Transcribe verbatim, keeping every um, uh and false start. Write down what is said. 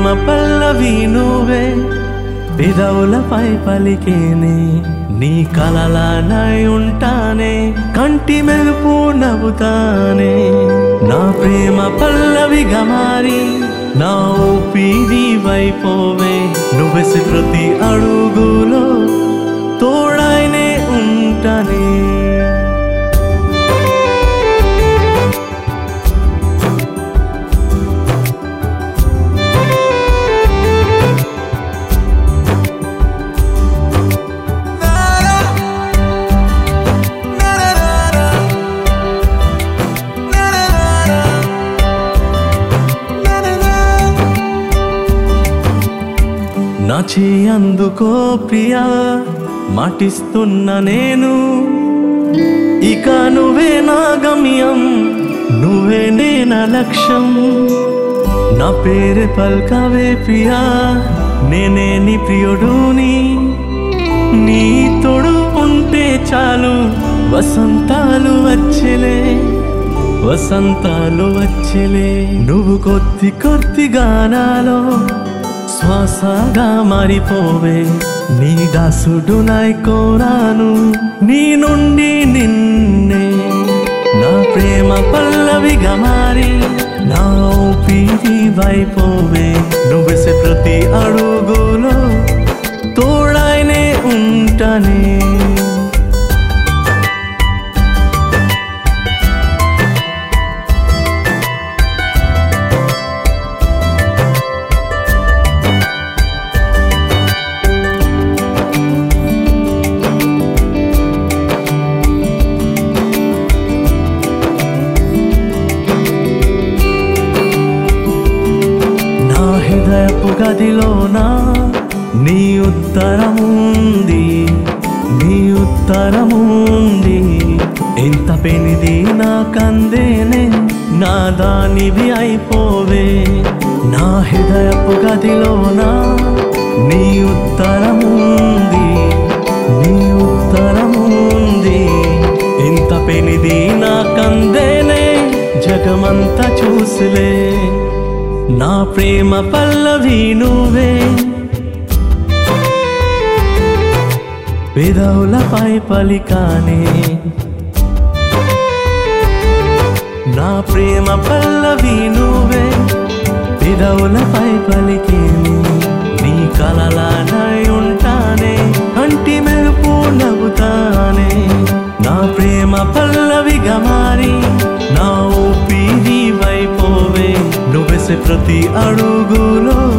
పల్లవి నువ్వే పెదవులపై పలికేనే నీ కలలానై ఉంటానే కంటి మెరుపు నవ్వుతానే నా ప్రేమ పల్లవిగా మారి నా ఊపిరి వైపోవే నువ్వెసి ప్రతి అడుగులో తోడైనే ఉంటానే నా చేయి అందుకో ప్రియా మాటిస్తున్నా నేను ఇక నువ్వే నా గమ్యం నువ్వే నే నా లక్ష్యం నా పేరే పల్కవే ప్రియా నేనే నీ ప్రియుడుని నీ తోడు ఉంటే చాలు వసంతాలు వచ్చేలే వసంతాలు వచ్చేలే నువ్వు కొద్ది కొద్ది గానాలో శ్వాసగా మారిపోవే నీ దాసుడు నాయ్ కోరాను నీ నుండి నిన్నే నా ప్రేమ పల్లవిగా మారి నా ఊపిరి వైపోవే నువ్వెసే ప్రతి అడుగులో తోడైనే ఉంటానే హృదయపు గదిలోన నీ ఉత్తరముంది నీ ఉత్తరముంది ఎంత పెనిది నా కందేనే నా దానివి అయిపోవే నా హృదయపు గదిలోన నీ ఉత్తరముంది నీ ఉత్తరముంది ఎంత పెనిది నా కందేనే జగమంతా చూసిలే నా ప్రేమ పల్లవి నువ్వే పెదవులపై పలికానే నా ప్రేమ పల్లవి నువ్వే పెదవులపై పలికేనే నీ కలలానై ఉంటానే కంటి మెరుపు నవ్వుతానే నా ప్రేమ పల్లవిగా మారి నా ఊపిరి వైపోవే నువ్వెసే ప్రతి అడుగులో